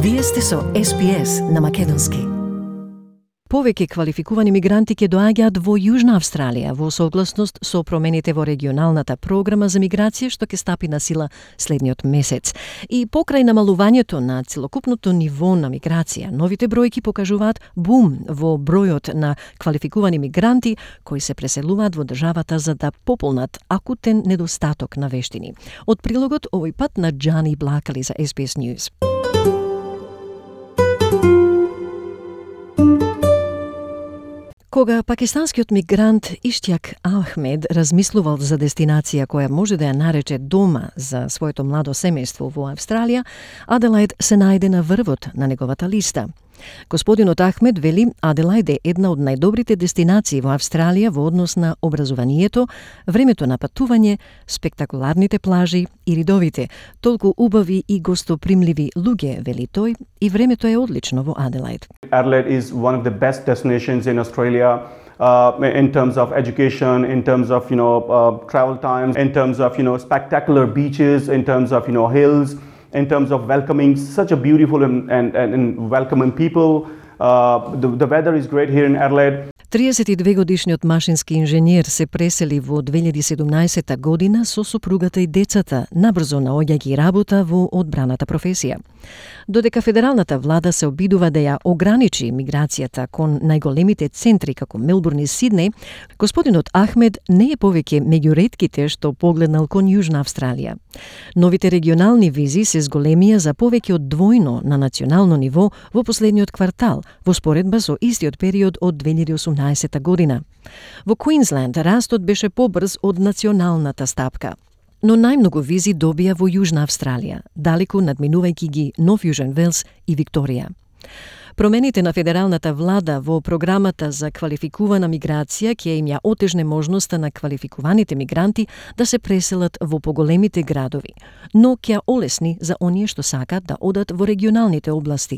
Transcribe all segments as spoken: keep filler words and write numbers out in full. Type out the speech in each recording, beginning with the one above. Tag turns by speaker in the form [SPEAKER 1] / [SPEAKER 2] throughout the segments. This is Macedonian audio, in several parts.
[SPEAKER 1] Вие сте со Ес Би Ес на македонски.
[SPEAKER 2] Повеќе квалификувани мигранти ќе доаѓаат во Јужна Австралија во согласност со промените во регионалната програма за миграција што ќе стапи на сила следниот месец. И покрај намалувањето на целокупното ниво на миграција, новите бројки покажуваат бум во бројот на квалификувани мигранти кои се преселуваат во државата за да пополнат акутен недостаток на вештини. Од прилогот овој пат на Джани Блакали за Ес Би Ес News. Кога пакистанскиот мигрант Иштјак Ахмед размислувал за дестинација која може да ја нарече дома за своето младо семејство во Австралија, Аделаид се најде на врвот на неговата листа. Господинот Ахмед вели Аделаид е една од најдобрите дестинации во Австралија во однос на образованието, времето на патување, спектакуларните плажи и ридовите, толку убави и гостопримливи луѓе, вели тој, и времето е одлично во Аделаид.
[SPEAKER 3] Adelaide is one of the best destinations in Australia uh, in terms of education, in terms of you know uh, travel times, in terms of you know spectacular beaches, in terms of you know hills, in terms of welcoming such a beautiful and, and, and welcoming people. Uh, the, the weather is great here in Adelaide.
[SPEAKER 2] триесет и две годишниот машински инженер се пресели во две илјади и седумнаесета година со сопругата и децата, набрзо наоѓајќи работа во одбраната професија. Додека федералната влада се обидува да ја ограничи миграцијата кон најголемите центри како Мелбурн и Сиднеј, господинот Ахмед не е повеќе меѓу ретките што погледнал кон Јужна Австралија. Новите регионални визи се зголемија за повеќе од двојно на национално ниво во последниот квартал, во споредба со истиот период од две илјади и осумнаесета година. Во Квинсленд растот беше побрз од националната стапка. Но најмногу визи добија во Јужна Австралија, далеку надминувајќи ги Нов Јужен Велс и Викторија. Промените на федералната влада во програмата за квалификувана миграција ќе им ја отежне можноста на квалификуваните мигранти да се преселат во поголемите градови, но ќе олесни за оние што сакат да одат во регионалните области.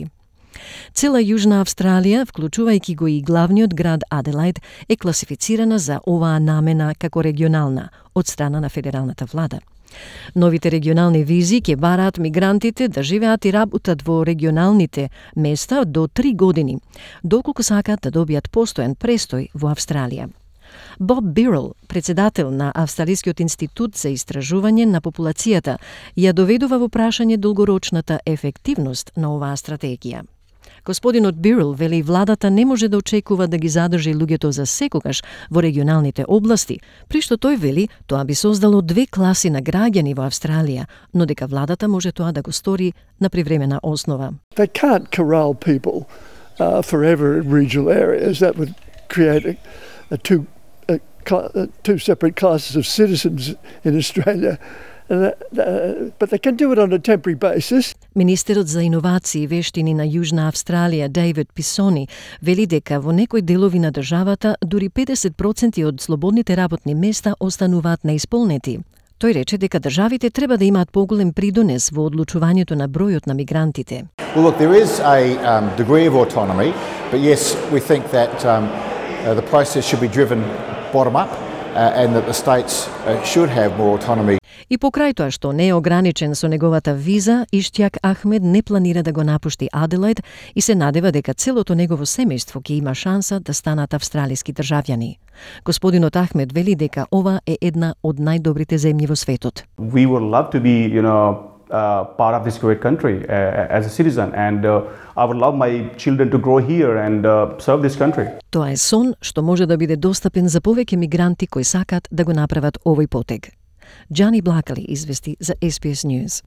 [SPEAKER 2] Цела Јужна Австралија, вклучувајќи го и главниот град Аделаид, е класифицирана за оваа намена како регионална од страна на федералната влада. Новите регионални визи ќе бараат мигрантите да живеат и работат во регионалните места до три години, доколку сакаат да добијат постојан престој во Австралија. Боб Бирл, председател на Австралискиот институт за истражување на популацијата, ја доведува во прашање долгорочната ефективност на оваа стратегија. Господинот Бирл вели владата не може да очекува да ги задржи луѓето за секогаш во регионалните области, при што тој вели тоа би создало две класи на граѓани во Австралија, но дека владата може тоа да го стори на привремена основа.
[SPEAKER 4] They can't corral people uh, forever in regional areas. That would create a, a two, a, a two separate classes of citizens in Australia. Uh, uh, but they can do it on a temporary basis.
[SPEAKER 2] Министерот за иновации и вештини на Јужна Австралија, Дейвид Писони, вели дека во некои делови на државата дури педесет проценти од слободните работни места остануваат неисполнети. Тој рече дека државите треба да имаат поголем придонес во одлучувањето на бројот на мигрантите.
[SPEAKER 5] Well, look, there is a um, degree of autonomy, but yes, we think that um, uh, the process should be driven bottom up uh, and that the states uh, should have more autonomy.
[SPEAKER 2] И покрај тоа што не е ограничен со неговата виза, Иштјак Ахмед не планира да го напушти Аделаид и се надева дека целото негово семејство ќе има шанса да станат австралиски државјани. Господинот Ахмед вели дека ова е една од најдобрите земји во светот.
[SPEAKER 3] We would love to be, you know, uh, part of this great country uh, as a citizen, and uh, I would love my children to grow here and uh, serve this country.
[SPEAKER 2] Тоа е сон што може да биде достапен за повеќе мигранти кои сакат да го направат овој потег. Джани Блакали извести за Ес Би Ес News.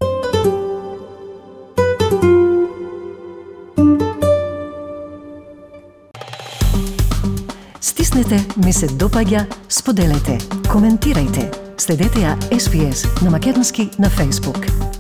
[SPEAKER 1] Стиснете, ми се допаѓа, споделете, коментирајте. Следете ја Ес Би Ес на македонски на Facebook.